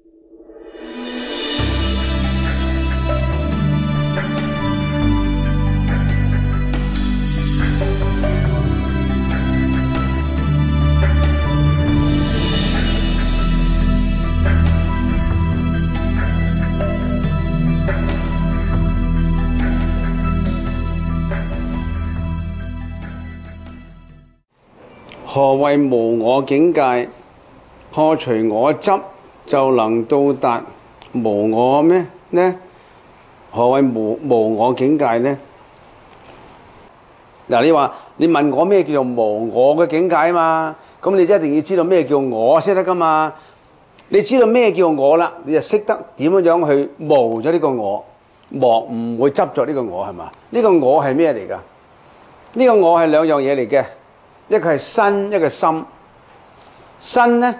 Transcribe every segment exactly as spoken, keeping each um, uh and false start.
何謂無我境界？破除我執就能到達無我咩？呢？何謂無無我境界呢？嗱，你話你問我咩叫做無我嘅境界啊嘛？咁你一定要知道咩叫我先得噶嘛？你知道咩叫我啦，你就識得點樣樣去無咗呢個我，莫唔會執着呢個我係嘛？呢個我係咩嚟噶？呢個我係兩樣嘢嚟嘅。一個係身，一個心。身呢？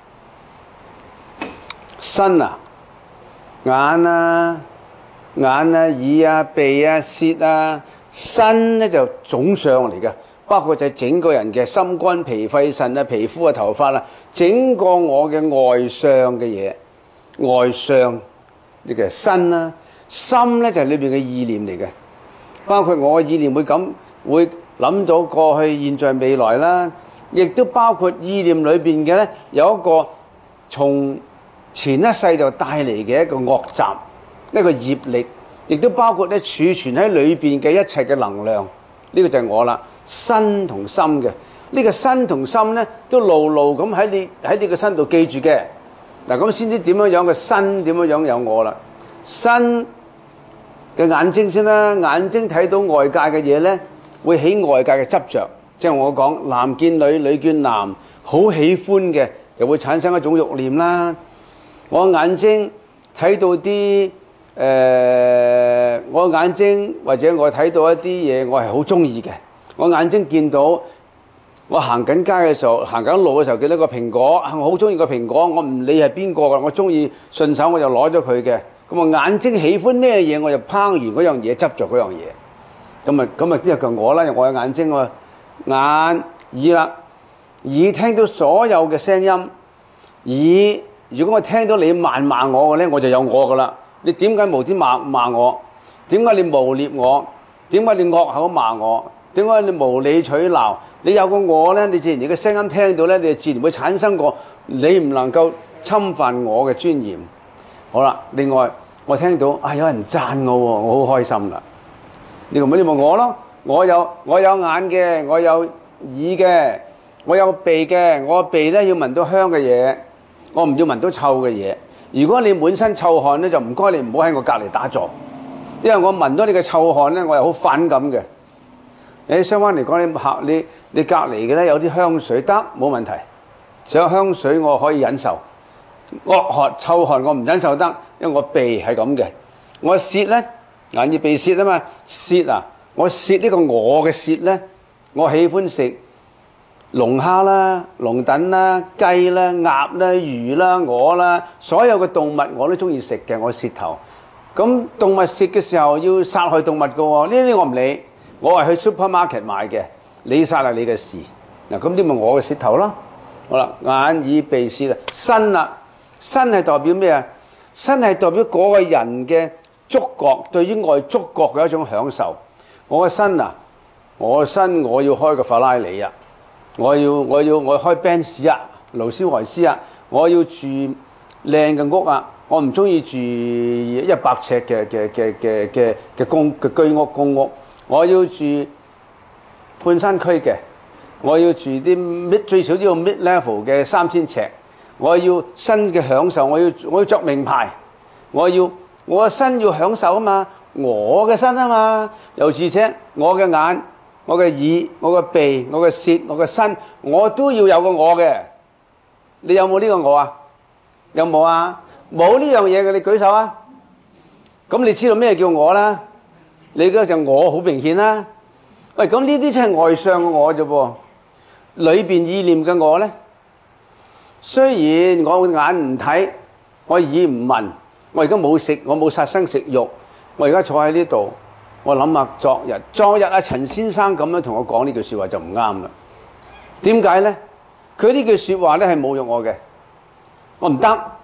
身啊，眼啊、眼啊、耳啊、鼻啊、舌啊，身呢就總相嚟嘅，包括就係整個人嘅心肝脾肺腎啊、皮膚啊、頭髮啊，整個我嘅外相嘅嘢，外相呢個係身啦。心呢就係裏邊嘅意念嚟嘅，包括我嘅意念會咁會。諗到過去、現在、未來啦，亦都包括意念裏邊嘅咧，有一個從前一世就帶嚟嘅一個惡習，一個業力，亦都包括咧儲存喺裏邊嘅一切嘅能量。呢個就係我啦，身同心嘅呢個身同心咧，都牢牢咁喺你喺你個身度記住嘅。嗱，咁先知點樣樣嘅身點樣樣有我啦。身嘅眼睛先啦，眼睛睇到外界嘅嘢咧，會起外界嘅執着，即係我講男見女，女見男，好喜歡嘅就會產生一種慾念啦。我眼睛睇到啲誒、呃，我眼睛或者我睇到一啲嘢，我係好中意嘅。我眼睛見到我行緊街嘅時候，行緊路嘅時候見到個蘋果，我好中意個蘋果，我唔理係邊個㗎，我中意順手我就攞咗佢嘅。咁我眼睛喜歡咩嘢，我就拋完嗰樣嘢，執着嗰樣嘢。咁啊，咁啊，呢個我啦，我有眼睛喎，眼耳啦，耳聽到所有嘅聲音，耳如果我聽到你謾罵我嘅咧，我就有我噶啦。你點解無端罵罵我？點解你誣蔑我？點解你惡口罵我？點解你無理取鬧？你有個我咧，你自然你嘅聲音聽到咧，你就自然會產生個你唔能夠侵犯我嘅尊嚴。好啦，另外我聽到啊有人讚我喎，我好開心啦。呢個咪就我咯，我有我有眼嘅，我有耳嘅，我有鼻嘅，我鼻咧要聞到香嘅嘢，我唔要聞到臭嘅嘢。如果你滿身臭汗咧，就唔該你唔好喺我隔離打坐，因為我聞到你嘅臭汗咧，我係好反感嘅。誒，相反嚟講，你客你你隔離嘅咧有啲香水得冇問題，上香水我可以忍受，惡汗臭汗我唔忍受得，因為我鼻係咁嘅，我舌咧。眼耳鼻舌啊嘛，舌啊，我舌呢個我嘅舌咧，我喜歡食龍蝦啦、龍躉啦、雞啦、鴨啦、魚啦、鵝啦，所有嘅動物我都中意食嘅，我舌頭。咁動物食嘅時候要殺害動物嘅喎，呢啲我唔理，我係去 supermarket 買嘅，你殺係你嘅事。嗱，咁啲咪我嘅舌頭咯。好啦，眼耳鼻舌啦，身啦，身係代表咩啊？身係代表嗰個人嘅觸覺，對於我觸覺嘅一種享受。我嘅身啊，我嘅身我要開個法拉利啊，我要我要我要開 Benz 啊，勞斯萊斯啊，我要住靚嘅屋啊，我唔中意住一百尺嘅嘅嘅嘅嘅嘅公嘅居屋公屋，我要住半山區嘅，我要住啲 mid 最少都要 mid level 嘅三千尺，我要身嘅享受，我要我要著名牌，我要。我嘅身要享受啊嘛，我嘅身啊嘛，尤其且我嘅眼、我嘅耳、我嘅鼻、我嘅舌、我嘅身，我都要有個我嘅。你有冇呢個我啊？有冇啊？冇呢樣嘢嘅，你舉手啊！咁你知道咩叫我啦？你嗰就我好明顯啦。喂，咁呢啲真係外相嘅我啫噃，裏邊意念嘅我咧，雖然我眼唔睇，我耳唔聞。我而家冇食，我冇殺生食肉。我而家坐喺呢度，我諗下昨日，昨日阿陳先生咁樣同我講呢句説話就唔啱啦。點解咧？佢呢句説話咧係侮辱我嘅，我唔得。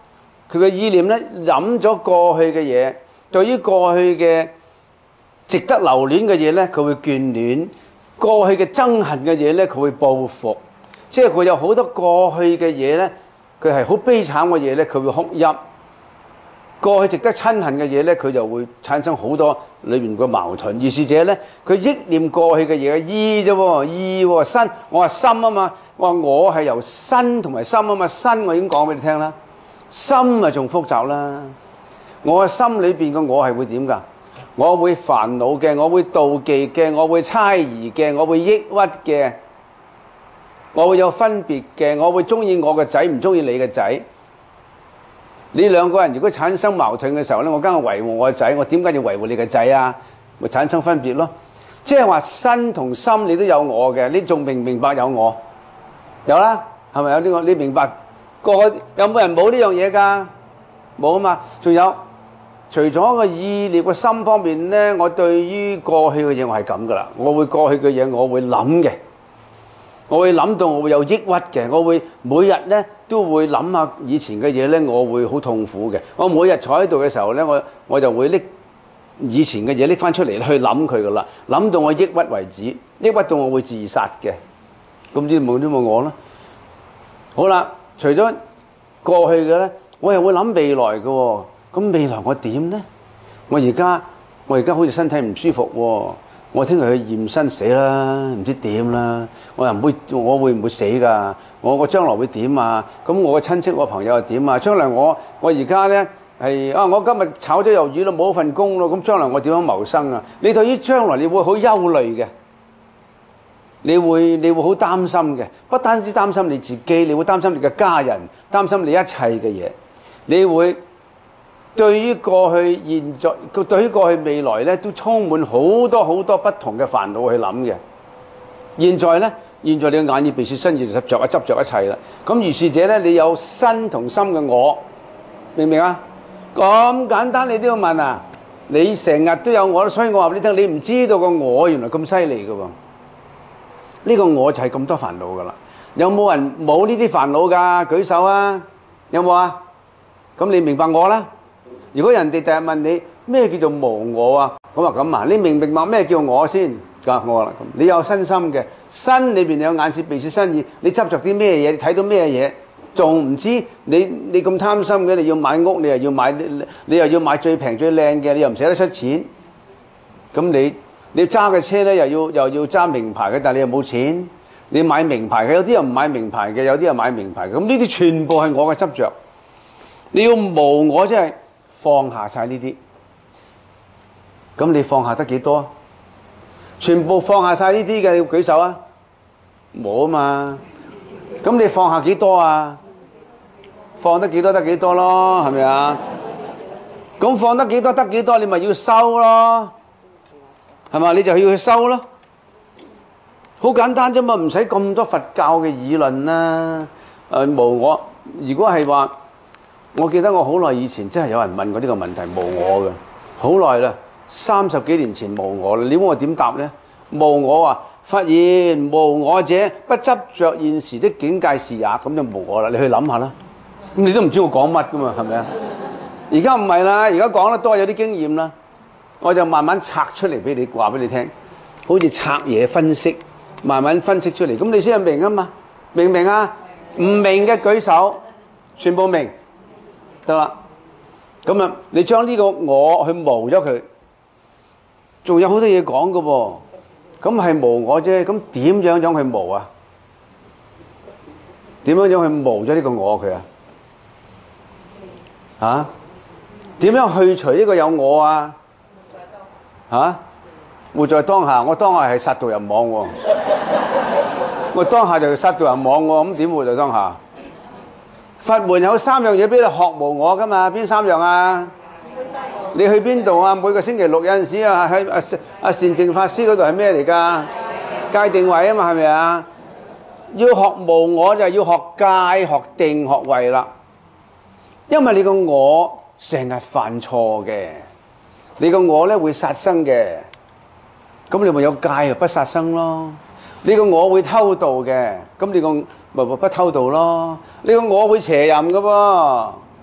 佢嘅意念咧諗咗過去嘅嘢，對於過去嘅值得留戀嘅嘢咧，佢會眷戀；過去嘅憎恨嘅嘢咧，佢會報復。即係佢有好多過去嘅嘢咧，佢係好悲慘嘅嘢咧，佢會哭泣。過去值得親恨嘅嘢咧，佢就會產生好多裏面嘅矛盾。如是者咧，佢憶念過去嘅嘢，意啫喎，意喎，身。我話心啊嘛，我話我係由身同埋心啊嘛，身我已經講俾你聽啦，心啊仲複雜啦。我嘅心裏邊嘅我係會點㗎？我會煩惱嘅，我會妒忌嘅，我會猜疑嘅，我會抑鬱嘅，我會有分別嘅，我會中意我嘅仔，唔中意你嘅仔。你兩個人如果產生矛盾嘅時候咧，我梗係維護我嘅仔，我點解要維護你嘅仔啊？咪產生分別咯。即係話身同心你都有我嘅，你仲明唔明白有我？有啦，係咪有呢個？你明白個有冇人冇呢樣嘢㗎？冇啊嘛。仲有除咗個意念個心方面咧，我對於過去嘅嘢我係咁㗎啦，我會過去嘅嘢我會諗嘅。我會諗到我會有抑鬱嘅，我會每日咧都會諗下以前嘅嘢咧，我會好痛苦嘅。我每日坐喺度嘅時候咧，我我就會拎以前嘅嘢拎翻出嚟去諗佢噶啦，諗到我抑鬱為止，抑鬱到我會自殺嘅。咁呢冇呢冇我啦。好啦，除咗過去嘅咧，我又會諗未來嘅喎。咁未來我點咧？我而家我而家好似身體唔舒服喎。我聽日去驗身死啦，唔知點啦。我又唔會，我會唔會死㗎？我我將來會點啊？咁我嘅親戚、我朋友又點啊？將來我我而家咧係啊，我今日炒咗魷魚咯，冇份工咯。咁將來我點樣謀生啊？你對於將來你會好憂慮嘅，你會你會好擔心嘅。不單止擔心你自己，你會擔心你嘅家人，擔心你一切嘅嘢。你會對於過去、現在，對於過去、未來咧，都充滿好多好多不同嘅煩惱去諗嘅。現在咧，現在你嘅眼耳鼻舌身意就執着啊，執着一切啦。咁如是者咧，你有身同心嘅我，明唔明啊？咁簡單你都要問啊？你成日都有我，所以我話俾你聽，你唔知道個我原來咁犀利嘅喎。呢個我就係咁多煩惱噶啦。有冇人冇呢啲煩惱㗎？舉手啊！有冇啊？咁你明白我啦？如果人哋第日問你咩叫做無我啊，咁話咁啊，你明唔明白咩叫我先？㗎我啦，咁你有身心嘅，身裏邊有眼舌鼻舌身意，你執着啲咩嘢？你睇到咩嘢？仲唔知你你咁貪心嘅？你要買屋，你又要買，你又要買最平最靚嘅，你又唔捨得出錢。咁你你揸嘅車咧，又要又要揸名牌嘅，但係你又冇錢。你買名牌嘅，有啲人唔買名牌嘅，有啲人買名牌嘅。咁呢啲全部係我嘅執着。你要無我，即係放下晒呢啲，咁你放下得幾多啊？全部放下晒呢啲嘅，你要舉手啊！冇啊嘛，咁你放下幾多啊？放得幾多得幾多咯，係咪啊？咁放得幾多得幾多，你咪要收咯，係嘛？你就要去收咯，好簡單啫嘛，唔使咁多佛教嘅議論啦。誒無我，如果係話。我記得我好耐以前真係有人問過呢個問題，無我嘅，好耐啦，三十幾年前無我啦。你問我點答呢？無我啊，發現無我者不執着現時的境界是也，咁就無我啦。你去諗下啦。咁你都唔知我講乜噶嘛，係咪啊？而家唔係啦，而家講得多有啲經驗啦，我就慢慢拆出嚟俾你話俾你聽，好似拆嘢分析，慢慢分析出嚟，咁你先係明啊嘛？明唔明啊？唔明嘅舉手，全部明。得啦，咁啊，你將呢個我去無咗佢，仲有好多嘢講㗎喎。咁係無我啫，咁點樣樣去無啊？點樣樣去無咗呢個我佢啊？嚇？點樣去除呢個有我啊？嚇？活在當下，我當下係殺到人亡喎，我當下就殺到人亡喎，咁點活在當下？佛門有三樣嘢俾你學無我噶嘛？邊三樣啊？你去邊度啊？每個星期六有陣時啊，喺阿阿善淨法師嗰度係咩嚟㗎？界定位啊嘛，係咪啊？要學無我就係要學界、學定、學位啦。因為你個我成日犯錯嘅，你個我咧會殺生嘅，咁你咪有戒就不殺生咯。你個我會偷盜嘅，咁你個咪咪不偷盜咯。你個我會邪淫嘅噃，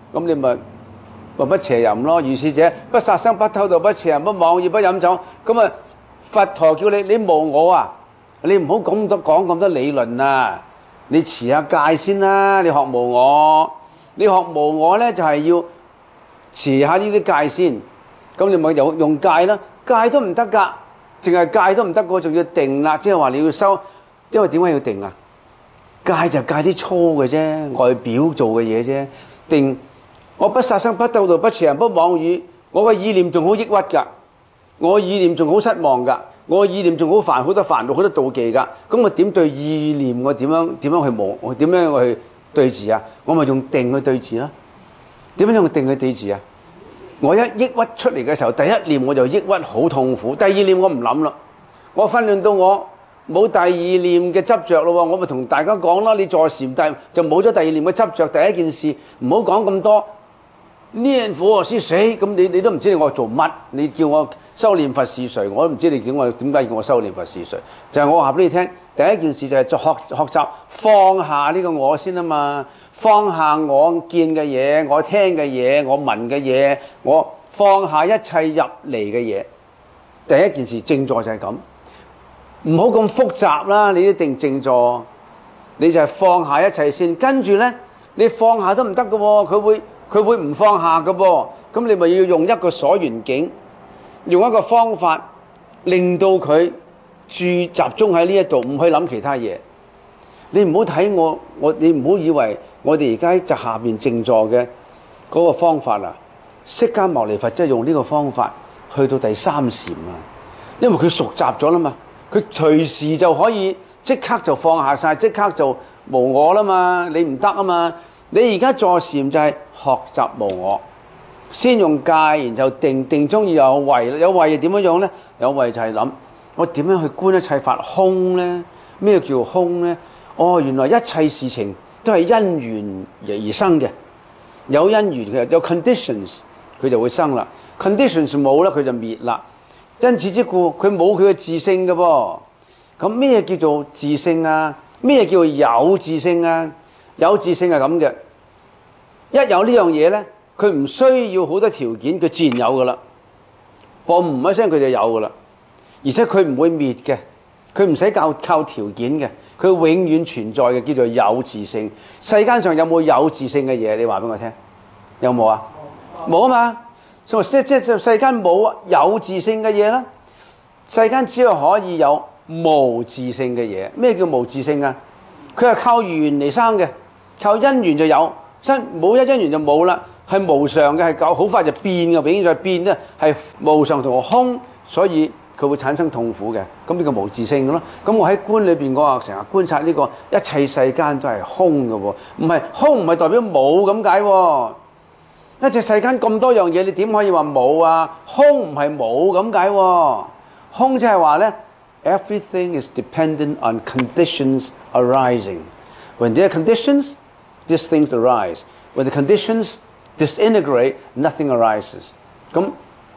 咁你咪咪不邪淫咯。如是者，不殺生、不偷盜、不邪淫、不妄語、不飲酒。咁啊，佛陀叫你你無我啊，你唔好咁多講咁多理論啊，你持下戒先啦。你學無我，你學無我咧就係要持下呢啲戒先。咁你咪有用戒啦，戒都唔得㗎，淨係戒都唔得㗎，仲要定啦，即係話你要收。因為點解要定啊？戒就戒啲粗嘅啫，外表做嘅嘢啫。定我不殺生、不偷盜、不邪淫、不妄語，我嘅意念仲好抑鬱㗎，我意念仲好失望㗎，我意念仲好煩，好多煩惱，好多妒忌㗎。咁我點對意念？我點樣點樣去無？我點樣去對治啊？我咪用定去對治啦。點樣用定去對治啊？我一抑鬱出嚟嘅時候，第一念我就抑鬱好痛苦，第二念我唔諗啦，我訓練到我冇第二念嘅執着咯。我咪同大家講啦，你坐禪但就冇咗第二念嘅執着。第一件事唔好講咁多念佛是誰，咁你你都唔知我做乜。你叫我修煉佛是誰，我都唔知你點我點解叫我修煉佛是誰。就係、是、我話俾你聽，第一件事就係學學習放下呢個我先啊嘛。放下我見嘅嘢，我聽嘅嘢，我聞嘅嘢，我放下一切入嚟嘅嘢。第一件事靜坐就係咁，唔好咁複雜啦。你一定靜坐，你就係放下一切先。跟住咧，你放下都唔得嘅喎，佢會佢會唔放下嘅噃。咁你咪要用一個所緣境，用一個方法，令到佢注集中喺呢一度，唔去諗其他嘢。你唔好睇我，我你唔好以為我哋而家就下邊靜坐嘅嗰個方法啊，釋迦牟尼佛即係用呢個方法去到第三禪啊，因為佢熟習咗啦嘛，佢隨時就可以即刻就放下晒，即刻就無我啦嘛，你唔得啊嘛，你而家坐禪就係學習無我，先用戒，然後定，定中要有慧，有慧係點樣樣咧？有慧就係諗我點樣去觀一切法空咧？咩叫空咧？哦，原來一切事情都係因緣而生嘅，有因緣嘅，有 conditions 佢就會生啦。conditions 冇啦，佢就滅啦。因此之故，佢冇佢嘅自性嘅噃。咁咩叫做自性啊？咩叫做有自性啊？有自性係咁嘅，一有呢樣嘢咧，佢唔需要好多條件，佢自然有噶啦。嘣一聲佢就有噶啦，而且佢唔會滅嘅，佢唔使靠靠條件嘅。佢永遠存在嘅，叫做有自性。世間上有冇有，有自性嘅嘢？你話俾我聽，有冇啊？冇啊嘛。所以即即即世間冇有自性嘅嘢啦。世間只係可以有無自性嘅嘢。咩叫無自性啊？佢係靠緣嚟生嘅，靠因緣就有，真冇一因緣就冇啦。係無常嘅，係夠好快就變嘅，永遠再變咧，係無常同空，所以佢會產生痛苦嘅，咁呢個無自性嘅咯。咁我喺觀裏邊，我話成日觀察呢個一切世間都係空嘅喎，唔係空唔係代表冇咁解喎。一隻世間咁多樣嘢，你點可以話冇啊？空唔係冇咁解喎，空即係話咧 ，everything is dependent on conditions arising. When there are conditions, these things arise. When the conditions disintegrate, nothing arises. 咁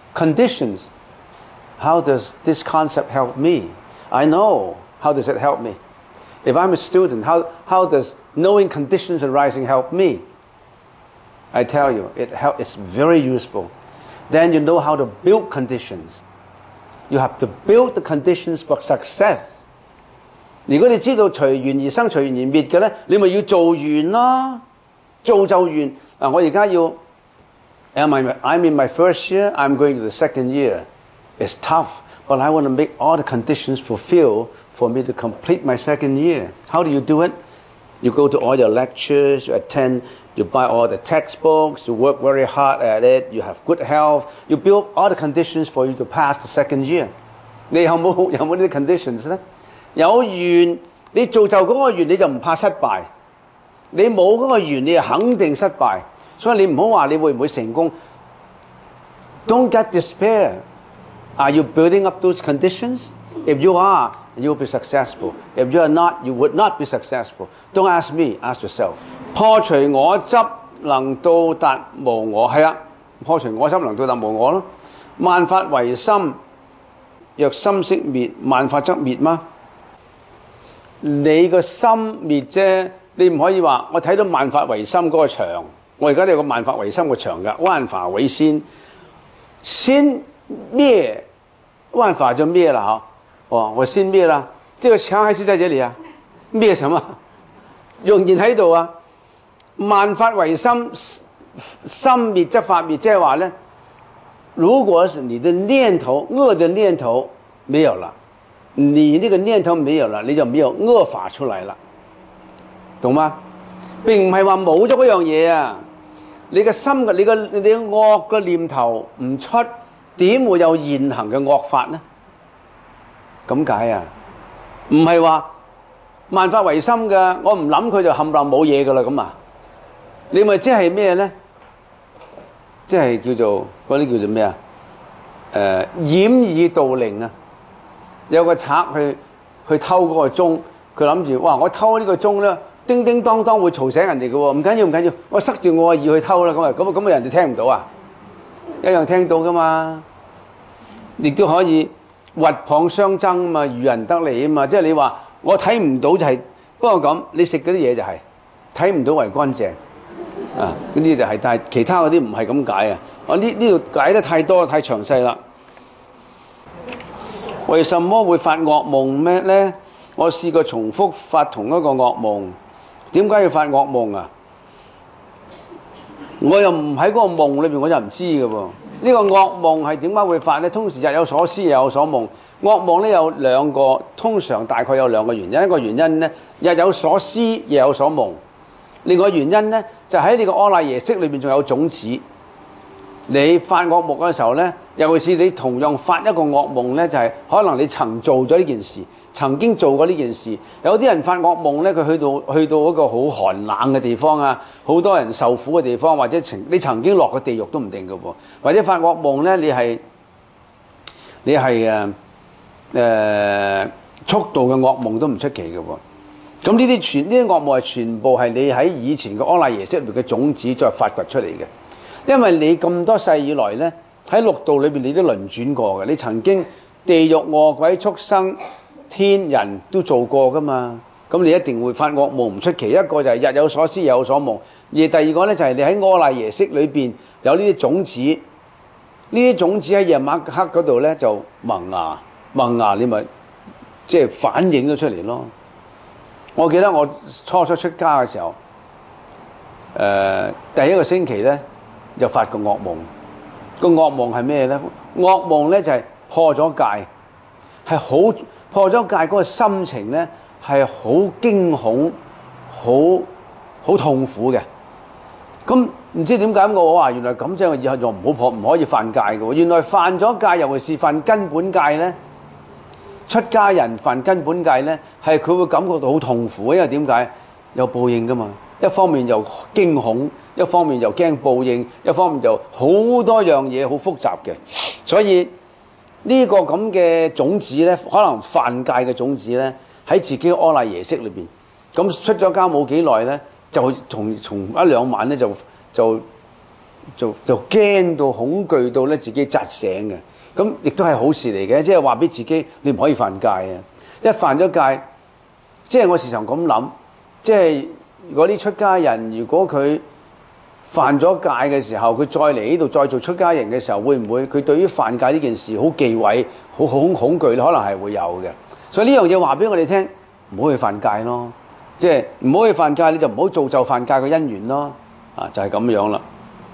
conditions。How does this concept help me? I know. How does it help me? If I'm a student, how, how does knowing conditions arising help me? I tell you, it help, it's very useful. Then you know how to build conditions. You have to build the conditions for success. 如果你知道隨緣而生、隨緣而滅嘅咧，你咪要做緣咯，做就緣。嗱，我而家要 ，am I? I'm in my first year. I'm going to the second year. It's tough, but I want to make all the conditions fulfill for me to complete my second year. How do you do it? You go to all your lectures, you attend, you buy all the textbooks, you work very hard at it, you have good health, you build all the conditions for you to pass the second year. 你有冇有冇呢啲 conditions 咧？有緣，你造就嗰個緣，你就唔怕失敗。你冇嗰個緣，你就肯定失敗。所以你唔好話你會唔會成功。Don't get despair. Are you building up those conditions? If you are, you'll be successful. If you are not, you would not be successful. Don't ask me, ask yourself. 破除我執能到達無我，係啊，破除我執能到達無我咯。萬法唯心，若心識滅，萬法則滅嗎？你個心滅啫，你唔可以話我睇到萬法唯心嗰個牆， 我而家都有個萬法唯心嘅牆㗎，萬法唯心，先滅萬法就滅了哈。哦，我先滅了，這個牆還是在這裡啊？滅什麼？仍然喺度啊！萬法唯心，心滅則法滅，即係話咧，如果是你的念頭惡的念頭沒有了，你呢個念頭沒有了，你就沒有惡法出嚟啦，懂嗎？並唔係話冇咗嗰樣嘢啊！你嘅心嘅你嘅你嘅惡嘅念頭唔出，點會有現行嘅惡法呢？咁解啊？唔係話萬法唯心嘅，我唔諗佢就冚唪唥冇嘢噶啦咁啊！你咪即係咩咧？即係叫做嗰啲叫做咩啊？誒、呃，掩耳盜鈴啊！有個賊去去偷嗰個鐘，佢諗住哇！我偷呢個鐘咧，叮叮當當會嘈醒人哋嘅喎，唔緊要唔緊要，我塞住我嘅耳去偷啦咁啊！咁啊咁啊，人哋聽唔到啊？一樣聽到噶嘛？亦都可以鷸蚌相爭嘛，漁人得利啊嘛！即係你話我睇唔到就係、是，不過咁你食嗰啲嘢就係睇唔到為乾淨啊！嗰啲就係、是，但係其他嗰啲唔係咁解啊！我呢呢度解得太多太詳細啦。為什麼會發惡夢咩咧？我試過重複發同一個惡夢，點解要發惡夢啊？我又唔喺嗰個夢裏邊，我就唔知嘅喎。呢個惡夢係點解會發咧？通常日有所思，夜有所夢。惡夢咧有兩個，通常大概有兩個原因。一個原因咧，日有所思，夜有所夢。另外原因咧，就喺你個阿賴耶識裏邊仲有種子。你發惡夢嘅時候咧，尤其是你同樣發一個惡夢咧，就係、是、可能你曾做咗呢件事，曾經做過呢件事。有啲人發惡夢咧，佢去到去到一個好寒冷嘅地方啊，好多人受苦嘅地方，或者曾你曾經落過地獄都唔定嘅喎。或者發惡夢咧，你係你係誒誒速度嘅惡夢都唔出奇嘅喎。咁呢啲全呢啲惡夢係全部係你喺以前嘅阿賴耶識裏邊嘅種子再發掘出嚟嘅。因為你咁多世以來咧，喺六道裏邊你都輪轉過嘅，你曾經地獄餓鬼畜生天人都做過噶嘛，咁你一定會發惡夢唔出奇。一個就係日有所思夜有所夢，而第二個咧就係你喺阿賴耶識裏邊有呢啲種子，呢啲種子喺夜晚黑嗰度咧就萌芽萌芽，你咪即係反映咗出嚟咯。我記得我初初出家嘅時候，誒、呃、第一個星期咧。就發個惡夢，個惡夢係咩咧？惡夢咧就係破咗戒，係好破咗戒嗰個心情咧係好驚恐、好好痛苦嘅。咁唔知點解我話原來咁即係以後就唔好破，唔可以犯戒嘅喎。原來犯咗戒，尤其是犯根本戒咧，出家人犯根本戒咧，係佢會感覺到好痛苦，因為點解？有報應噶嘛。一方面又驚恐，一方面又驚報應，一方面就好多樣嘢好複雜嘅。所以呢個咁嘅種子咧，可能犯戒嘅種子咧，喺自己阿賴耶識裏邊。咁出咗家冇幾耐咧，就從從一兩晚咧就就就就驚到恐懼到咧自己扎醒嘅。咁亦都係好事嚟嘅，即係話俾自己你唔可以犯戒啊！一犯咗戒，即係我時常咁諗，即係。如果啲出家人，如果佢犯咗戒嘅時候，佢再嚟呢度再做出家人嘅時候，會唔會佢對於犯戒呢件事好忌諱、好好恐懼咧？可能係會有嘅。所以呢樣嘢話俾我哋聽，唔好去犯戒咯。即係唔好去犯戒，你就唔好造就犯戒嘅因緣咯。啊，就係咁樣啦。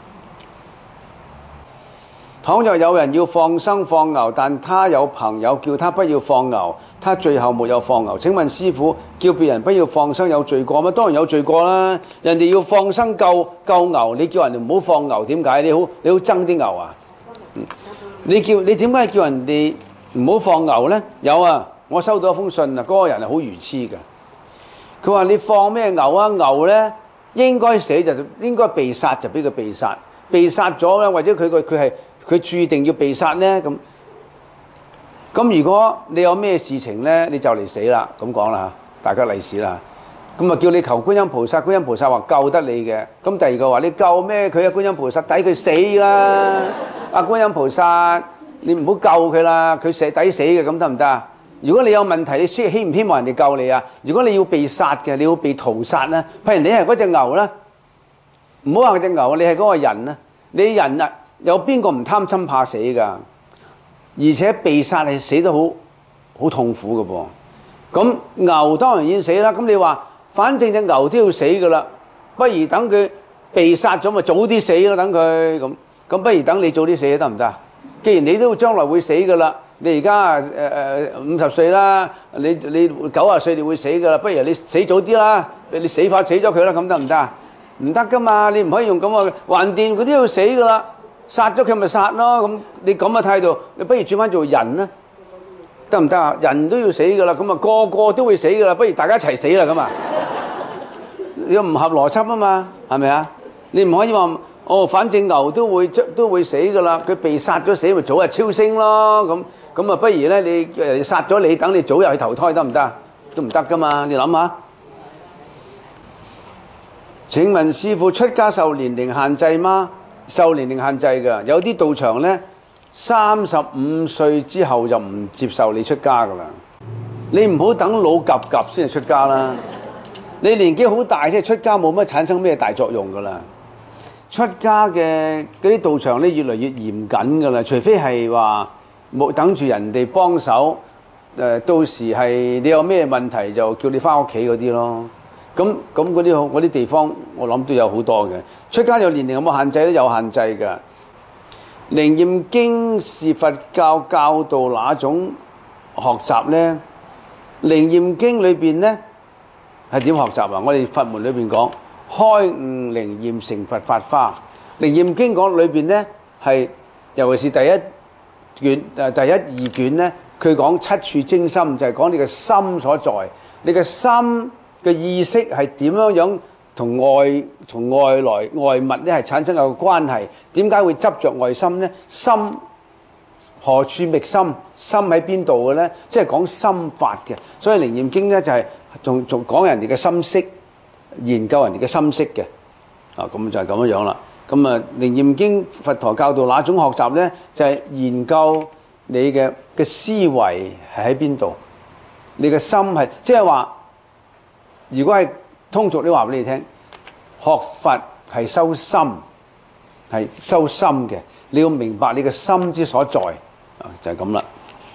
倘若有人要放生放牛，但他有朋友叫他不要放牛，他最後沒有放牛。請問師父，叫別人不要放生有罪過嗎？當然有罪過啦！人哋要放生救救牛，你叫人哋唔好放牛，點解？你好你好憎啲牛啊？你叫你點解叫人哋唔好放牛呢？有啊，我收到一封信啊，嗰個人係好愚痴嘅。佢話你放咩牛啊？牛呢應該死就應該被殺，就俾佢被殺，被殺咗咧，或者佢個佢係。佢注定要被殺呢？咁咁如果你有咩事情呢，你就嚟死啦，咁講啦嚇，大家利是啦。咁啊叫你求觀音菩薩，觀音菩薩話救得你嘅。咁第二個話你救咩？佢啊觀音菩薩抵佢死啦！啊觀音菩薩，你唔好救佢啦，佢死抵死嘅，咁得唔得啊？如果你有問題，你希希唔希望人哋救你啊？如果你要被殺嘅，你要被屠殺呢？譬如你係嗰隻牛呢， 唔好話隻牛，你係嗰個人啊！你人啊，有邊個唔貪生怕死㗎？而且被殺係死得好好痛苦嘅噃。咁牛當然已經死啦。咁你話，反正隻牛都要死㗎啦，不如等佢被殺咗，咪早啲死咯。等佢咁咁，不如等你早啲死得唔得啊？既然你都將來會死㗎啦，你而家誒誒五十歲啦，你你九十歲你會死㗎啦，不如你死早啲啦，你死法死咗佢啦，咁得唔得啊？唔得㗎嘛，你唔可以用咁嘅橫掂，佢都要死㗎啦，殺咗佢咪殺咯。咁你咁嘅態度，你不如轉翻做人啦，得唔得啊？人都要死㗎啦，咁啊個個都會死㗎啦，不如大家一齊死啦咁啊！你唔合邏輯啊嘛，係咪啊？你唔可以話哦，反正牛都會都會死㗎啦，佢被殺咗死咪早日超升咯。咁咁啊，不如咧你誒殺咗你，等你早日去投胎得唔得？都唔得㗎嘛，你諗下。請問師父，出家受年齡限制嗎？受年齡限制㗎，有啲道場咧，三十五歲之後就唔接受你出家㗎啦。你唔好等老夾夾先係出家啦。你年紀好大先係出家，冇乜產生咩大作用㗎啦。出家嘅嗰啲道場咧，越嚟越嚴謹㗎啦。除非係話冇等住人哋幫手，誒、呃、到時係你有咩問題就叫你翻屋企嗰啲咯。咁咁嗰啲嗰啲地方，我諗都有好多嘅。出家有年齡有冇限制咧？有限制㗎。靈驗經是佛教教導哪種學習咧？靈驗經裏邊咧係點學習啊？我哋佛門裏邊講開悟靈驗成佛法花。靈驗經講裏邊咧係尤其是第一卷誒第一二卷咧，佢講七處精深，就係、是、講你嘅心所在，你嘅心嘅意識係點樣樣同外同外來外物咧係產生有個關係？點解會執着外心咧？心何處覓心？心喺邊度嘅咧？即係講心法嘅。所以靈驗經咧就係仲仲講人哋嘅心識，研究人哋嘅心識嘅。啊，咁就係咁樣樣啦。咁啊，靈驗經佛陀教導哪種學習咧？就係、是、研究你嘅嘅思維係喺邊度，你嘅心係即係話。如果係通俗啲話俾你聽，學佛係修心，係修心嘅。你要明白你嘅心之所在，啊就係咁啦。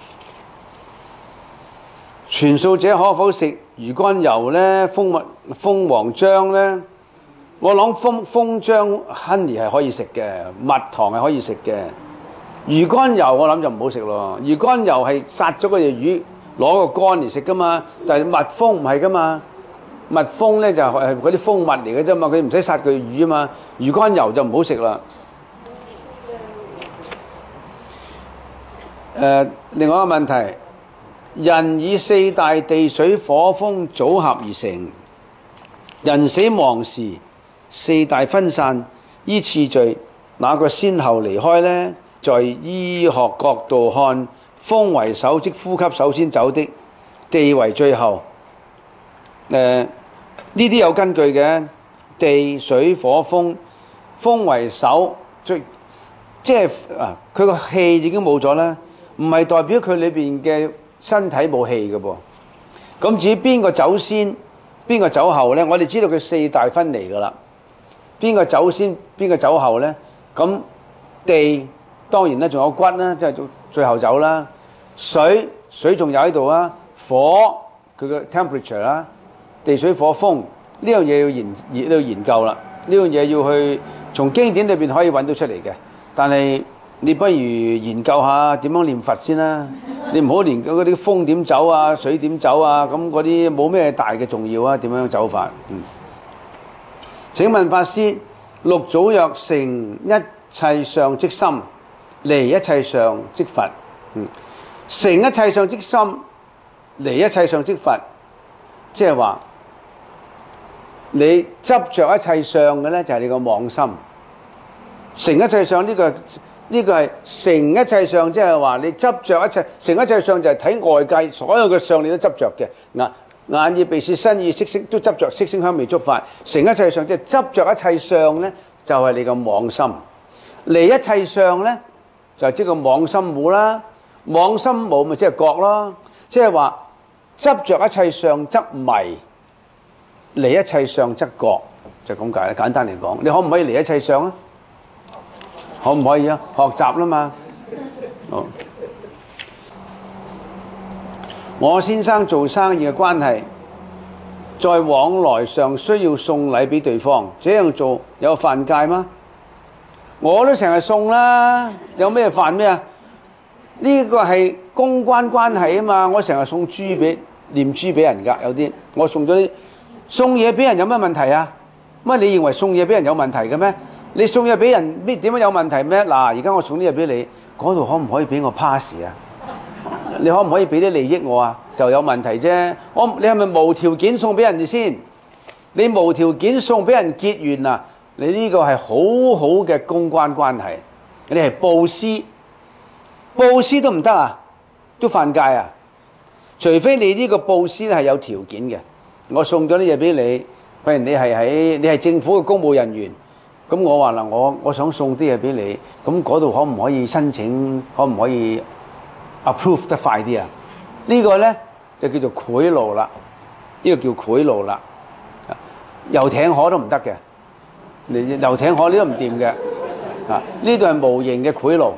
傳素者可否食魚肝油咧？蜂蜜、蜂王漿咧？我諗蜂蜂漿 honey 係可以食嘅，蜜糖係可以食嘅。魚肝油我諗就唔好食咯。魚肝油係殺咗嗰隻魚，攞個肝嚟食噶嘛，但係蜜蜂唔係噶嘛。蜜蜂咧就係嗰啲蜂蜜嚟嘅啫嘛，佢唔使殺佢魚啊嘛。魚肝油就唔好食啦。誒、呃，另外一個問題，人以四大地水火風組合而成，人死亡時四大分散，依次序哪個先後離開呢？在醫學角度看，風為首，即呼吸首先走的，地為最後。誒、呃，呢啲有根據嘅，地水火風，風為首，即即係啊，佢個氣已經冇咗啦，唔係代表佢裏邊嘅身體冇氣嘅噃。咁至於邊個走先，邊個走後咧？我哋知道佢四大分離噶啦，邊個走先，邊個走後咧？咁地當然咧，仲有骨啦，即係最後走啦。水水仲有喺度啊，火佢嘅 temperature 啦。地水火風呢樣嘢要研要研究啦，呢樣嘢要去從經典裏邊可以揾到出嚟嘅。但係你不如研究下點樣念佛先啦。你唔好研究嗰啲風點走啊，水點走啊，咁嗰啲冇咩大嘅重要啊，點樣走法？嗯。請問法師，六祖若成一切相即心，離一切相即佛。嗯。成一切相即心，離一切相即佛，即係話。你執着一切相嘅咧，就係你個妄心。成一切相呢個呢個係成一切相，即係話你執着一切，成一切相就係睇外界所有嘅相，你都執着嘅。眼眼耳鼻舌身意識色都執着色聲香味觸法。成一切相即係執着一切相咧，就係你個妄心。離一切相咧，就係即個妄心冇啦。妄心冇咪即係覺咯。即係話執着一切相則迷。離一切相則覺， 就咁解啦。簡單嚟講，你可唔可以離一切相啊？可唔可以啊？學習啦嘛。好，我先生做生意嘅關係，在往來上需要送禮俾對方，這樣做有犯戒嗎？我都成日送啦，有咩犯咩啊？呢個係公關關係啊嘛，我成日送豬俾念豬俾人㗎，有啲我送咗啲送嘢俾人有咩問題啊？乜你認為送嘢俾人有問題嘅咩？你送嘢俾人咩點樣有問題咩？嗱，而家我送啲嘢俾你，嗰度可唔可以俾我 pass 啊？你可唔可以俾啲利益我啊？就有問題啫。我你係咪無條件送俾人哋先？你無條件送俾人結緣啊？你呢個係好好嘅公關關係，你係布施，布施都唔得啊，都犯戒啊！除非你呢個布施係有條件嘅，我送咗啲嘢俾你，譬如你係喺你係政府嘅公務人員，咁我話啦，我我想送啲嘢俾你，咁嗰度可唔可以申請？可唔可以 approve 得快啲啊？呢個呢，就叫做賄賂啦，呢個叫賄賂啦，遊艇河都唔得嘅。你遊艇河呢都唔掂嘅，啊！呢度係無形嘅賄賂。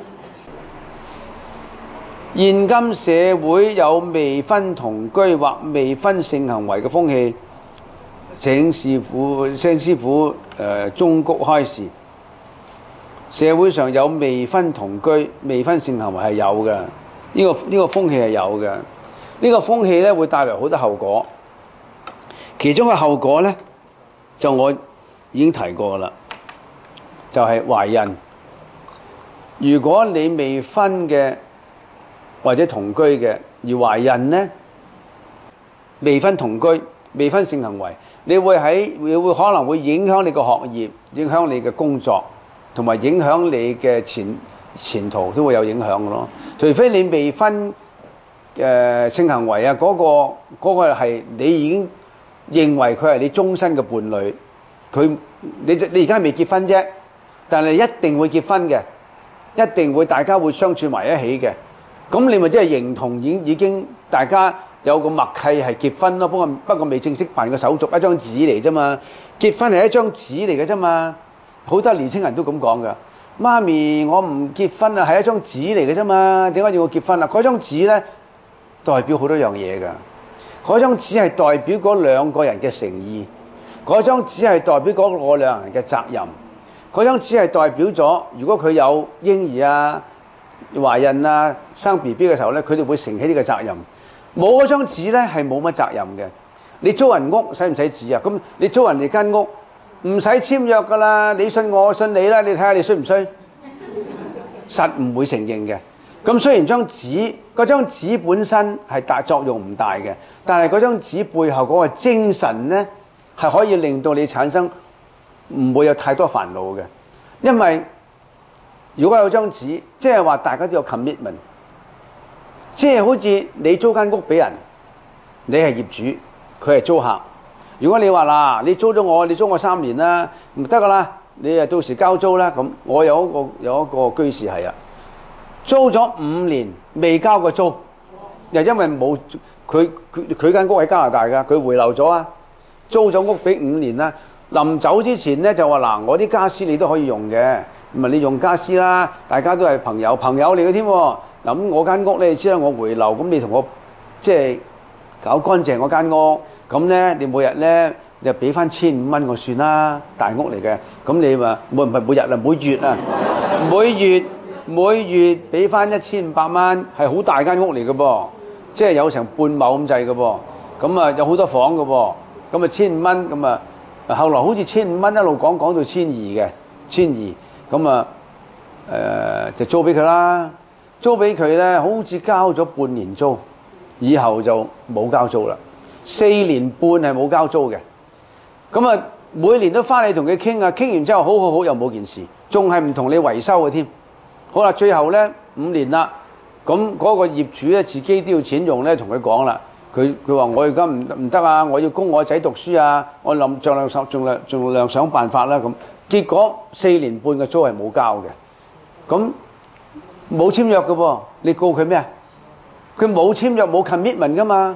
現今社會有未婚同居或未婚性行為嘅風氣，請師傅、請師傅誒忠告開示。社會上有未婚同居、未婚性行為係有嘅，呢、這個呢、這個風氣係有嘅。呢、這個風氣咧會帶來好多後果，其中嘅後果咧就我已經提過啦，就係、是、懷孕。如果你未婚嘅或者同居嘅而懷孕呢，未婚同居、未婚性行為，你會喺你會可能會影響你嘅學業，影響你嘅工作，同埋影響你嘅前前途都會有影響嘅咯。除非你未婚誒、呃、性行為啊，嗰、那個嗰、那個係你已經認為佢係你終身嘅伴侶。佢你你而家未結婚啫，但係一定會結婚嘅，一定會大家會相處埋一起嘅。咁你咪即係認同已經已經大家有個默契係結婚咯。不過不過未正式辦個手續，一張紙嚟啫嘛。結婚係一張紙嚟嘅啫嘛。好多年青人都咁講噶。媽咪，我唔結婚啊，係一張紙嚟嘅啫嘛。點解要我結婚啊？嗰張紙咧代表好多樣嘢㗎。嗰張紙係代表嗰兩個人嘅誠意。嗰張紙係代表嗰個兩人嘅責任，嗰張紙係代表咗，如果佢有嬰兒啊、懷孕啊、生 B B 嘅時候咧，佢哋會承起呢個責任。冇嗰張紙咧係冇乜責任嘅。你租人屋使唔使紙啊？咁你租人哋間屋唔使簽約噶啦，你信我，我信你啦。你睇下你衰唔衰？實唔會承認嘅。咁雖然張紙嗰張紙本身係大作用唔大嘅，但係嗰張紙背後嗰個精神咧，係可以令到你產生唔會有太多煩惱嘅，因為如果有張紙，即係話大家都有 commitment， 即係好似你租間屋俾人，你係業主，佢係租客。如果你話嗱，你租咗我，你租我三年啦，唔得噶啦，你啊到時交租啦。咁我有一個有一個居士係啊，租咗五年未交過租，又因為冇佢佢佢間屋喺加拿大㗎，佢回流咗啊。租咗屋俾五年啦，臨走之前咧就話嗱，我啲家私你都可以用嘅，咁啊你用家私啦，大家都係朋友，朋友嚟嘅添。嗱咁我間屋咧，你知啦，我回流，咁你同我即係搞乾淨嗰間屋，咁咧你每日咧你就俾翻千五蚊我算啦，大屋嚟嘅，咁你話每唔係每日啊，每月啊，每月每月俾翻一千五百蚊，係好大間屋嚟嘅噃，即係有成半畝咁滯嘅噃，咁啊有好多房嘅噃。咁啊千五蚊，咁啊後來好似千五蚊一路講講到千二嘅，千二，咁啊誒就租俾佢啦，租俾佢咧，好似交咗半年租，以後就冇交租啦，四年半係冇交租嘅，咁啊每年都翻嚟同佢傾啊，傾完之後好好好又冇件事，仲係唔同你維修嘅添，好啦，最後咧五年啦，咁嗰個業主咧自己都要錢用咧，同佢講啦。佢佢話：我而家唔唔得啊！我要供我仔讀書啊！我諗盡量想盡量盡量想辦法啦咁。結果四年半嘅租係冇交嘅，咁冇簽約嘅噃，你告佢咩啊？佢冇簽約冇 commitment 噶嘛，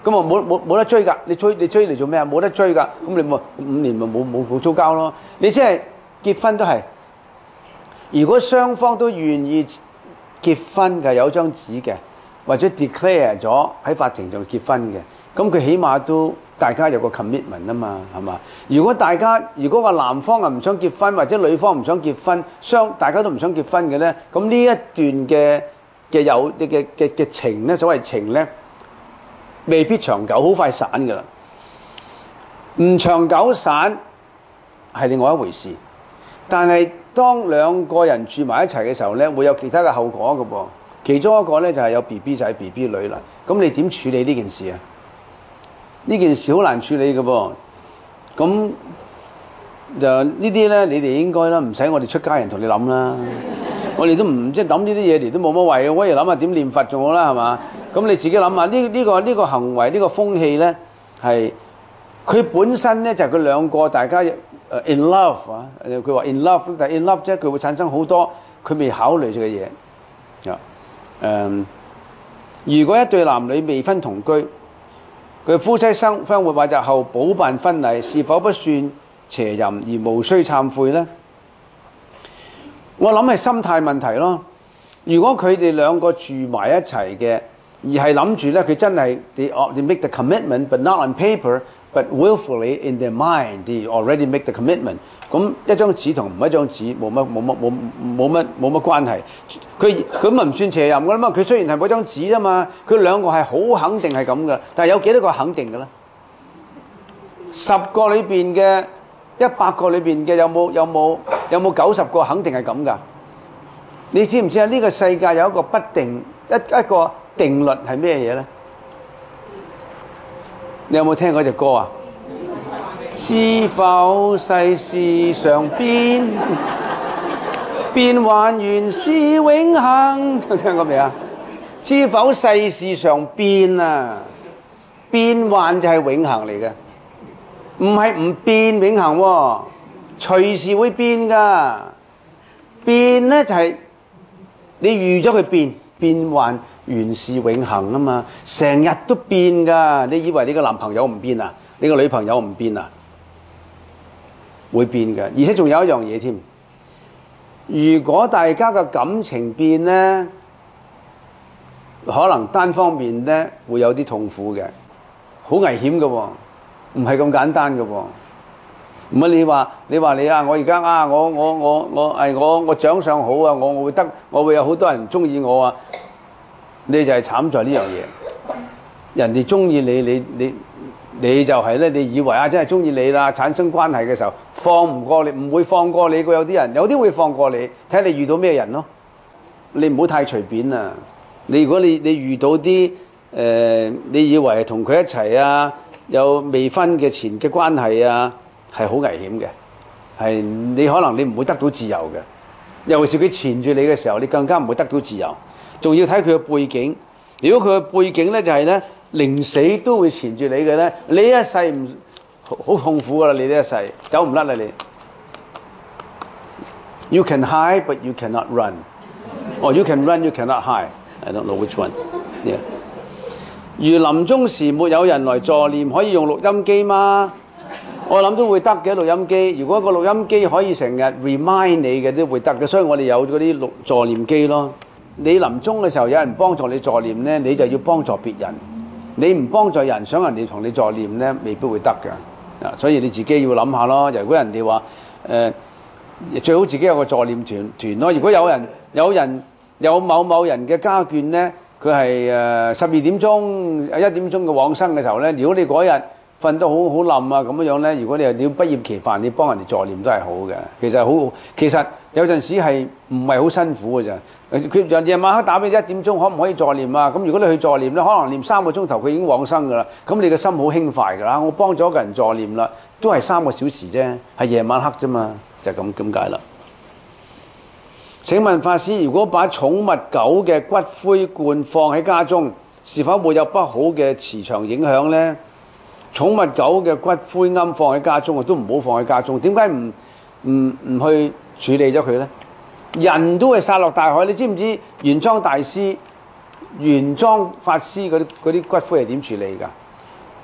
咁啊冇冇冇得追㗎，你追你追嚟做咩啊？冇得追㗎，咁你咪五年咪冇冇冇租交咯。你即係結婚都係，如果雙方都願意結婚嘅，有張紙嘅，或者 declare 咗喺法庭上結婚嘅，咁佢起碼都大家有個 commitment 啊嘛，係嘛？如果大家如果個男方啊唔想結婚，或者女方唔想結婚，雙大家都唔想結婚嘅咧，咁呢一段嘅嘅有嘅嘅嘅情咧，所謂情咧，未必長久，好快散㗎啦。唔長久散係另外一回事，但係當兩個人住埋一齊嘅時候咧，會有其他嘅後果嘅噃。其中一個咧就係有 B B 仔 B B 女啦。咁你點處理呢件事啊？呢件事好難處理嘅噃。咁就呢啲咧，你哋應該啦，唔使我哋出家人同你諗啦。我哋都唔即係諗呢啲嘢嚟都冇乜謂嘅，我哋諗下點念佛仲好啦，係嘛？咁你自己諗下呢呢個呢個行為呢個風氣咧係佢本身咧就係佢兩個大家誒 in love 啊，佢話 in love， 但係 in love 啫，佢會產生好多佢未考慮咗嘅嘢啊。誒，如果一對男女未婚同居，佢夫妻生生活或日後補辦婚禮，是否不算邪淫而無需懺悔呢？我諗係心態問題咯。如果佢哋兩個住埋一齊嘅，而係諗住咧，佢真係 they they make the commitment but not on paper but willfully in their mind they already make the commitment。咁一張紙同唔一張紙冇乜冇乜冇冇乜冇乜關係。佢佢咪唔算邪淫㗎啦嘛？佢雖然係嗰張紙啫嘛，佢兩個係好肯定係咁嘅，但係有幾多個肯定嘅咧？十個裏邊嘅一百個裏邊嘅有冇有冇有冇九十個肯定係咁㗎？你知唔知啊？呢個世界有一個不定一一個定律係咩嘢咧？你有冇聽過隻歌啊？知否世事常變，變幻原是永恆。聽過未啊？知否世事常變啊，變幻就係永恆嚟嘅，唔係唔變永恆喎，隨時會變㗎。變咧就係、是、你預咗佢變，變幻原是永恆啊嘛，成日都變㗎。你以為你個男朋友唔變啊？你個女朋友唔變啊？會變嘅，而且仲有一樣嘢添。如果大家嘅感情變咧，可能單方面咧會有啲痛苦嘅，好危險嘅喎，唔係咁簡單嘅喎。唔係你話你話你啊，我而家啊，我我我我係我我長相好啊，我我會得，我會有好多人中意我啊。你就係慘在呢樣嘢，人哋中意你，你你。你就係咧，你以為啊，真係中意你啦，產生關係嘅時候放唔過你，唔會放過你嘅。有啲人，有啲會放過你，睇下你遇到咩人咯。你唔好太隨便啊！你如果你你遇到啲誒、呃，你以為係同佢一齊啊，有未婚嘅前嘅關係啊，係好危險嘅，係你可能你唔會得到自由嘅。尤其是佢纏住你嘅時候，你更加唔會得到自由。仲要睇佢嘅背景。如果佢嘅背景咧就係咧，寧死都會纏住你嘅咧，你一世唔好痛苦噶啦，你呢一世走唔甩啦你。You can hide, but you cannot run. Or you can run, you cannot hide. I don't know which one. Yeah. 如臨終時沒有人來助念，可以用錄音機嗎？我諗都會得嘅錄音機。如果個錄音機可以成日 remind 你嘅，都會得嘅。所以我哋有嗰啲錄助念機咯。你臨終嘅時候有人幫助你助念咧，你就要幫助別人。你唔幫助人，想人哋同你助念咧，未必會得嘅。啊，所以你自己要諗下咯。如果人哋話誒，最好自己有個助念團團咯。如果有人有人有某某人嘅家眷咧，佢係誒十二點鐘一點鐘嘅往生嘅時候咧，如果你嗰日瞓得好好冧啊咁樣樣咧，如果你係你要不厭其煩，你幫人哋助念都係好嘅。其實好，其實有陣時係唔係好辛苦嘅咋。佢夜晚黑打俾你一點鐘，可唔可以助念啊？咁如果你去助念咧，可能念三個鐘頭，佢已經往生噶啦。咁你嘅心好輕快噶啦。我幫咗一個人助念啦，都係三個小時啫，係夜晚黑啫嘛，就係咁咁解啦。請問法師，如果把寵物狗嘅骨灰罐放喺家中，是否會有不好嘅磁場影響呢？寵物狗嘅骨灰龕放喺家中，我都唔好放喺家中。點解唔唔唔去處理咗佢呢？人都係撒落大海，你知唔知玄奘大師、玄奘法師嗰啲嗰啲骨灰係點處理㗎？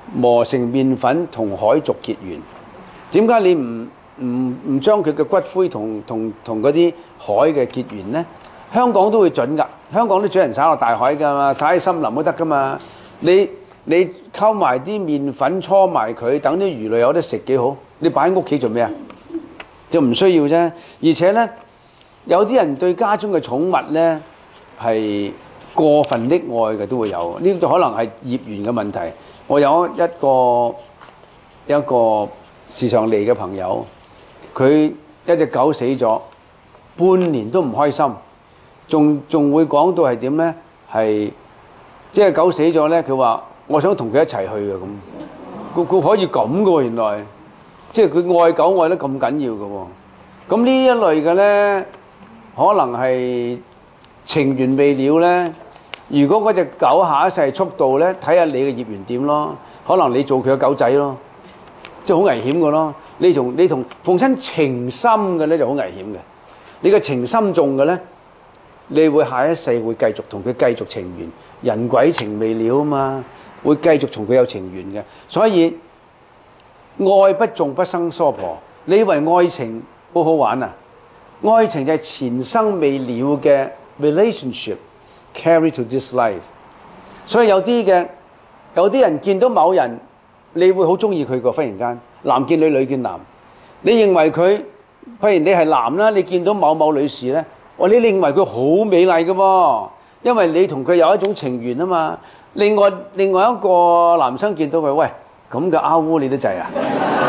磨成麵粉同海族結緣。點解你唔唔唔將佢嘅骨灰同同同嗰啲海嘅結緣呢？香港都會準㗎，香港都準人撒落大海㗎嘛，撒喺森林都得㗎嘛。你你溝埋啲麵粉搓埋佢，等啲魚類有得食幾好。你擺喺屋企做咩啊？就唔需要啫。而且呢，有啲人對家中嘅寵物呢係過分的愛嘅都會有，呢個可能係業緣嘅問題。我有一個一個時常嚟嘅朋友，佢一隻狗死咗，半年都唔開心，仲仲會講到係點呢？係即係狗死咗呢，佢話我想同佢一齊去嘅咁，佢佢可以咁嘅喎，原來即係佢愛狗愛得咁緊要嘅喎。咁呢一類嘅呢，可能係情緣未了呢。如果嗰隻狗下一世速度呢，睇下你嘅業緣點咯，可能你做佢嘅狗仔咯，即係好危險嘅咯。你同你同逢親情深嘅呢就好危險嘅。你嘅情深重嘅呢，你會下一世會繼續同佢繼續情緣，人鬼情未了啊嘛，會繼續同佢有情緣嘅。所以愛不重不生娑婆。你以為愛情好好玩啊？愛情就係前生未了嘅 relationship。Carry to this life， 所以有啲嘅有啲人見到某人，你會好中意佢個，忽然間男見女，女見男，你認為佢，譬如你係男啦，你見到某某女士咧，我你認為佢好美麗嘅喎，因為你同佢有一種情緣啊嘛。另外另外一個男生見到佢，喂，咁嘅阿烏你都制啊？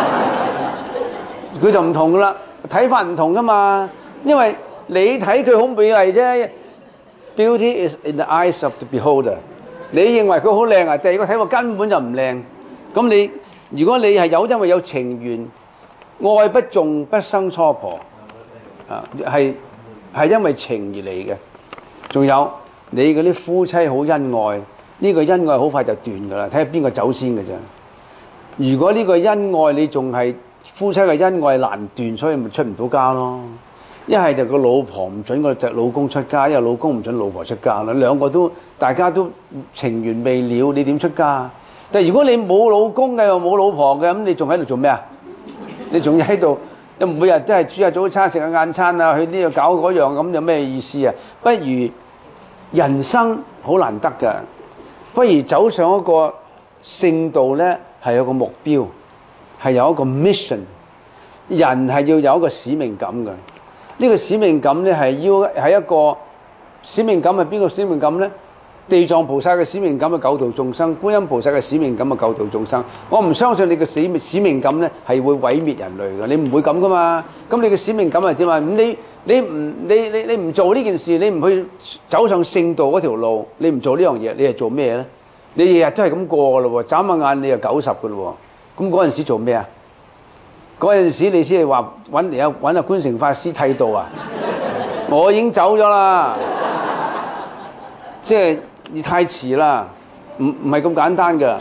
佢就唔同噶啦，睇法唔同噶嘛，因為你睇佢好美麗啫。Beauty is in the eyes of the beholder。你認為佢好靚啊，第二個睇過根本就唔靚。咁你如果你係有因為有情緣，愛不重不生娑婆啊，係係因為情而嚟嘅。仲有你嗰啲夫妻好恩愛，呢個恩愛好快就斷㗎啦，睇下邊個走先㗎啫。如果呢個恩愛你仲係夫妻嘅恩愛難斷，所以咪出唔到家咯。一係就個老婆唔準個隻老公出家，一係老公唔準老婆出家啦。兩個都大家都情緣未了，你點出家？但係如果你冇老公嘅又冇老婆嘅，咁你仲喺度做咩啊？你仲要喺度，又每日都係煮下早餐食下晏餐啊，去呢度搞嗰樣，咁有咩意思啊？不如人生好難得㗎，不如走上一個聖道呢，係有個目標，係有一個 mission。人係要有一個使命感嘅。呢個使命感咧係要係一個使命感，係邊個使命感呢？地藏菩薩嘅使命感係救度眾生，觀音菩薩嘅使命感係救度眾生。我唔相信你嘅使使命感咧係會毀滅人類嘅，你唔會咁噶嘛。咁你嘅使命感係點啊？你你唔你你你唔做呢件事，你唔去走上聖道嗰條路，你唔做呢樣嘢，你係做咩咧？你日日都係咁過噶咯喎，眨下眼你就九十噶咯喎。咁嗰陣時做咩啊？嗰陣時你先係話揾嚟啊揾阿觀成法師剃度啊！我已經走咗啦，即係你太遲啦，唔唔係咁簡單㗎。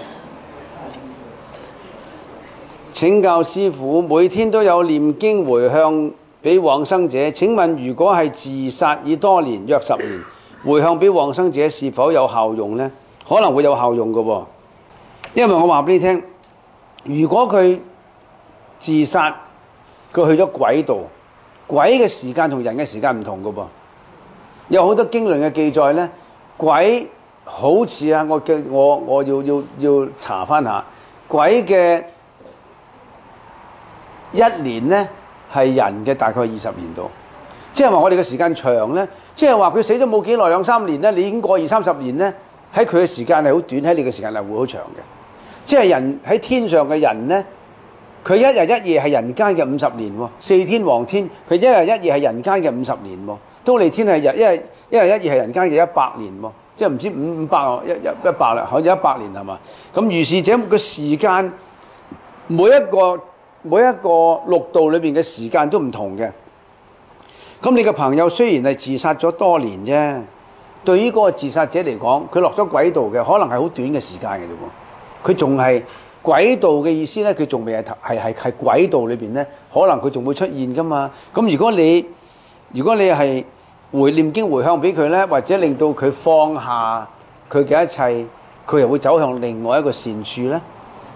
請教師父，每天都有念經回向俾往生者，請問如果係自殺已多年約十年，回向俾往生者是否有效用呢？可能會有效用㗎喎，因為我話俾你聽，如果佢自殺，佢去咗鬼道，鬼嘅時間同人嘅時間唔同㗎噃。有好多經論嘅記載呢，鬼好似啊，我嘅我我要要要查翻下，鬼嘅一年呢係人嘅大概二十年度，即係話我哋嘅時間長呢，即係話佢死咗冇幾耐兩三年呢，你已經過二三十年呢，喺佢嘅時間係好短，喺你嘅時間係會好長嘅。即係人喺天上嘅人呢，佢一日一夜係人間嘅五十年喎，四天王天佢一日一夜係人間嘅五十年喎，忉利天係日一日一日一夜係人間嘅一百年喎，即係唔知五五百一一一百啦，好似一百年係嘛？咁如是者個時間每一個每一個六道裏邊嘅時間都唔同嘅。咁你個朋友雖然係自殺咗多年啫，對於嗰個自殺者嚟講，佢落咗鬼道嘅，可能係好短嘅時間嘅啫喎，佢仲係。鬼道嘅意思咧，佢仲未係係係係鬼道裏邊咧，可能佢仲會出現噶嘛。咁如果你如果你係回念經回向俾佢咧，或者令到佢放下佢嘅一切，佢又會走向另外一個善處咧。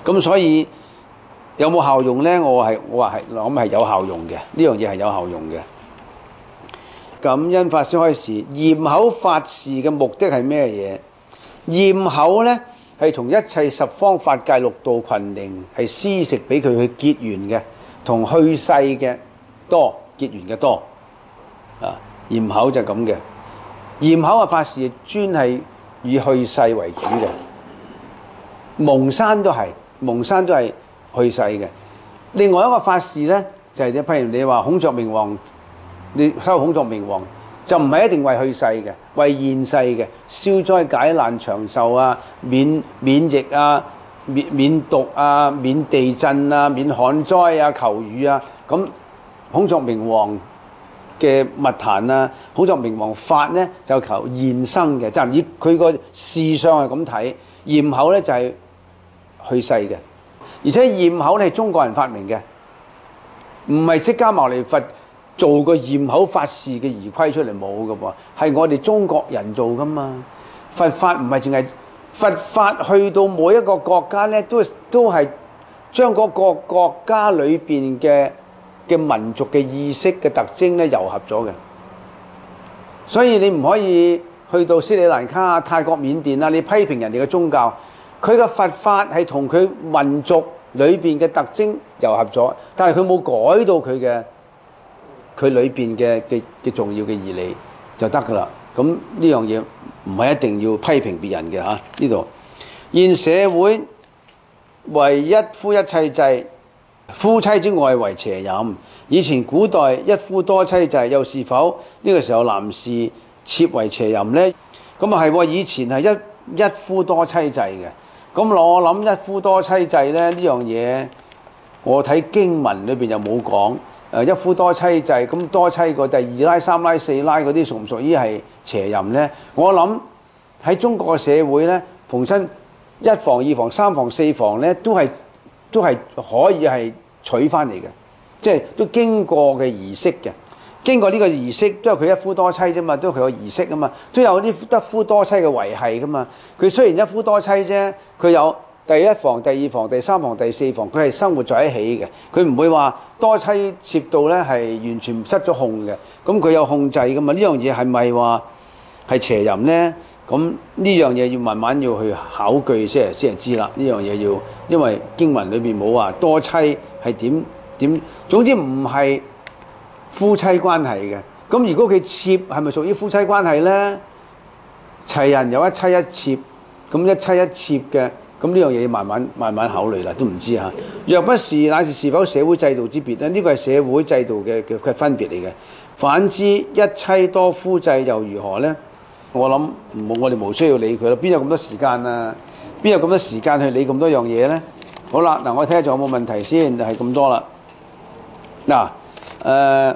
咁所以有冇效用呢？我係我話係，我諗係有效用嘅，呢樣嘢係有效用嘅。感恩法師開示，焰口發示嘅目的係咩嘢？焰口呢係從一切十方法界六道群靈係施食俾佢去結緣嘅，同去世嘅多結緣嘅多啊。焰口就係咁嘅，焰口嘅法示專係以去世為主嘅。蒙山都係，蒙山都係去世嘅。另外一個法示呢，就係、是、譬如你話孔雀明王。你收孔雀明王就唔係一定為去世嘅，為現世嘅，消災解難長壽啊，免免疫啊，免免毒啊，免地震啊，免旱災啊，求雨啊。咁孔雀明王嘅密壇啊，孔雀明王法呢，就求現生嘅，就以佢個事相係咁睇。焰口呢就係、是、去世嘅，而且焰口呢係中國人發明嘅，唔係釋迦牟尼佛做個焰口法示嘅儀規出嚟冇㗎噃，係我哋中國人做㗎嘛。佛法唔係淨係佛法，去到每一個國家咧，都都係將嗰個國家裏邊嘅嘅民族嘅意識嘅特徵咧糅合咗嘅。所以你唔可以去到斯里蘭卡啊、泰國、緬甸啊，你批評人哋嘅宗教，佢嘅佛法係同佢民族裏邊嘅特徵糅合咗，但係佢冇改到佢嘅。佢裏邊嘅嘅嘅重要嘅義理就得噶啦。咁呢樣嘢唔係一定要批評別人嘅嚇。呢度現社會為一夫一妻制，夫妻之外為邪淫。以前古代一夫多妻制，又是否呢個時候男士設為邪淫呢？咁啊係喎，以前係一一夫多妻制嘅。咁我諗一夫多妻制咧呢樣嘢，我睇經文裏邊又冇講。誒一夫多妻制，咁多妻個第二奶、三奶、四奶嗰啲屬唔屬於係邪淫呢？我諗喺中國嘅社會呢，逢親一房、二房、三房、四房呢，都係都係可以係娶翻嚟嘅，即係都經過嘅儀式嘅。經過呢個儀式，都係佢一夫多妻啫嘛，都係佢個儀式啊嘛，都有啲一夫多妻嘅維繫噶嘛。佢雖然一夫多妻啫，佢有第一房、第二房、第三房、第四房，佢係生活在一起嘅，佢唔會話多妻設到咧係完全失咗控嘅。咁佢有控制噶嘛？呢樣嘢係咪話係邪淫呢？咁呢樣嘢要慢慢要去考據先係先係知啦。呢樣嘢要，因為經文裏邊冇話多妻係點點，總之唔係夫妻關係嘅。咁如果佢設係咪屬於夫妻關係呢？齊人有一妻一妾，咁一妻一妾嘅。咁呢樣嘢要慢慢慢慢考慮啦，都唔知嚇。若不是，乃是是否社會制度之別咧？呢個係社會制度嘅嘅嘅分別嚟嘅。反之，一妻多夫制又如何呢？我諗我哋無需要理佢啦。邊有咁多時間啊？邊有咁多時間去理咁多樣嘢呢？好啦，嗱，我睇下仲有冇問題先，就係咁多啦。嗱，誒。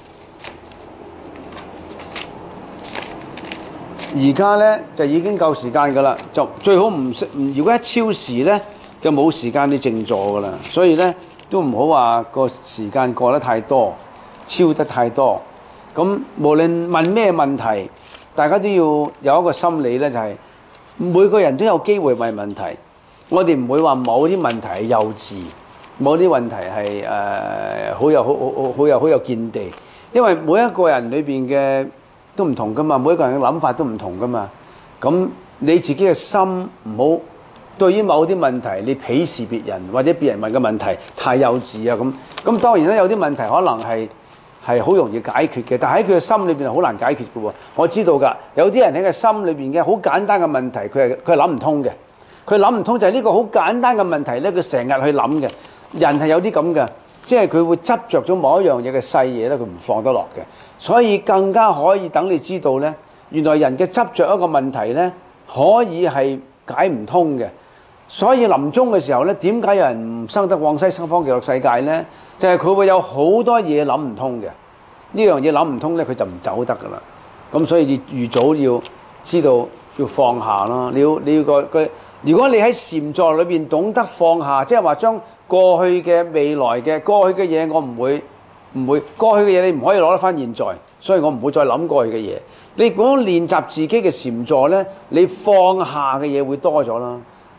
而家咧就已經夠時間㗎啦，就最好唔唔，如果一超時咧就冇時間你靜坐㗎啦。所以咧都唔好話個時間過得太多，超得太多。咁無論問咩問題，大家都要有一個心理咧，就係每個人都有機會問問題。我哋唔會話某啲問題係幼稚，某啲問題係誒好有好好好有好有見地，因為每一個人裏邊嘅都唔同噶嘛，每一個人嘅諗法都唔同噶嘛。咁你自己嘅心唔好對於某啲問題你鄙視別人，或者別人問嘅問題太幼稚啊咁。咁當然啦，有啲問題可能係係好容易解決嘅，但係喺佢嘅心裏邊係好難解決嘅喎。我知道㗎，有啲人喺佢心裏邊嘅好簡單嘅問題，佢係佢係諗唔通嘅。佢諗唔通就係呢個好簡單嘅問題咧，佢成日去諗嘅。人係有啲咁嘅，即係佢會執着咗某一樣嘢嘅細嘢咧，佢唔放得落嘅。所以更加可以等你知道咧，原來人嘅執着一個問題咧，可以係解唔通嘅。所以臨終嘅時候咧，點解有人唔生得往西西方極樂世界咧？就係佢會有好多嘢諗唔通嘅。呢樣嘢諗唔通咧，佢就唔走得噶啦。咁所以預早要知道要放下咯。你要你要個個，如果你喺禪坐裏邊懂得放下，即係話將過去嘅、未來嘅、過去嘅嘢，我唔會。唔會過去嘅嘢，你唔可以攞得翻現在，所以我唔會再諗過去嘅嘢。你如果練習自己嘅禪坐呢，你放下嘅嘢會多咗啦。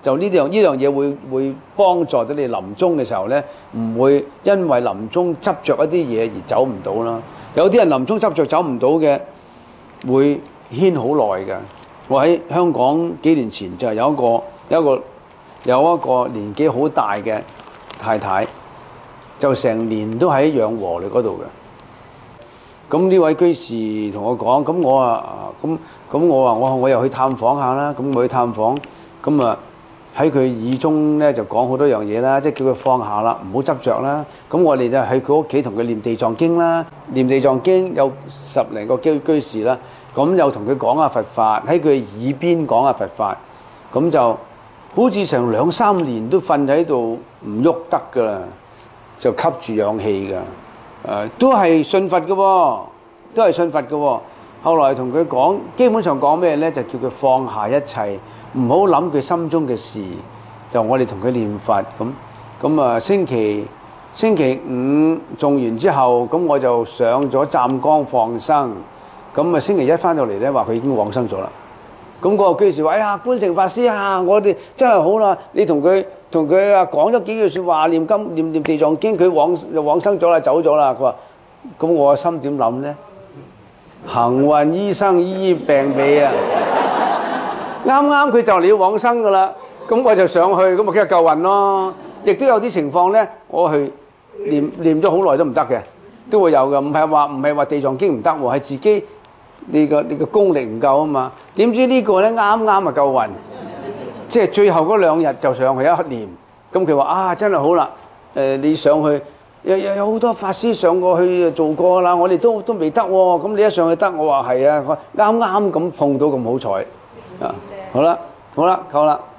就呢樣呢樣嘢會會幫助到你臨終嘅時候咧，唔會因為臨終執着一啲嘢而走唔到啦。有啲人臨終執着走唔到嘅，會牽好耐嘅。我喺香港幾年前就係有一個有一個有一個年紀好大嘅太太，就成年都喺養和里嗰度嘅。咁呢位居士同我講，咁我啊咁咁我話我我又去探訪下啦。咁我去探訪，咁啊喺佢耳中咧就講好多樣嘢啦，即係叫佢放下啦，唔好執着啦。咁我哋就喺佢屋企同佢念地藏經啦，念地藏經有十零個居居士啦。咁又同佢講下佛法，喺佢耳邊講下佛法，咁就好似成兩三年都瞓喺度唔喐得噶啦，就吸住氧氣噶。誒、呃、都係信佛嘅喎，都係信佛嘅喎。後來同佢講，基本上講咩咧？就叫佢放下一切，唔好諗佢心中嘅事。就我哋同佢念佛咁咁啊。星期星期五誦完之後，咁我就上咗湛江放生。咁啊，星期一翻到嚟咧，話佢已經往生咗啦。咁、那、嗰個居士話：哎呀，觀成法師啊，我哋真係好啦！你同佢同佢啊講咗幾句説話，念金念念地藏經，佢往往生咗啦，走咗啦。佢話：咁我心點諗咧？行運醫生醫病尾啊！啱啱佢就嚟要往生噶啦，咁我就上去，咁咪梗係救運咯。亦都有啲情況咧，我去念念咗好耐都唔得嘅，都會有嘅。唔係話唔係話地藏經唔得喎，係自己。你個你個功力唔夠啊嘛？點知呢個咧啱啱啊夠運，即係最後嗰兩日就上去一念，咁佢話啊真係好啦，誒、呃、你上去有有有好多法師上過去做過啦，我哋都都未得喎，咁你一上去得，我話係啊，啱啱咁碰到咁好彩啊！好啦好啦，夠啦。